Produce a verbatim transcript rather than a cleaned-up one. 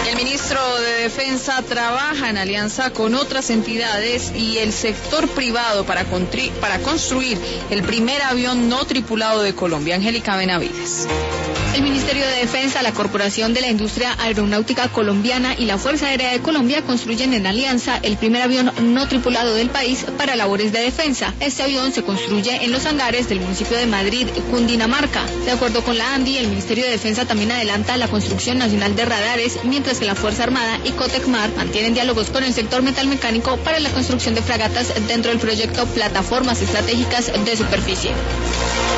El ministro de Defensa trabaja en alianza con otras entidades y el sector privado para, para construir el primer avión no tripulado de Colombia. Angélica Benavides. El Ministerio de Defensa, la Corporación de la Industria Aeronáutica Colombiana y la Fuerza Aérea de Colombia construyen en alianza el primer avión no tripulado del país para labores de defensa. Este avión se construye en los hangares del municipio de Madrid, Cundinamarca. De acuerdo con la ANDI, el Ministerio de Defensa también adelanta la construcción nacional de radares, mientras que la Fuerza Armada y Cotecmar mantienen diálogos con el sector metalmecánico para la construcción de fragatas dentro del proyecto Plataformas Estratégicas de Superficie.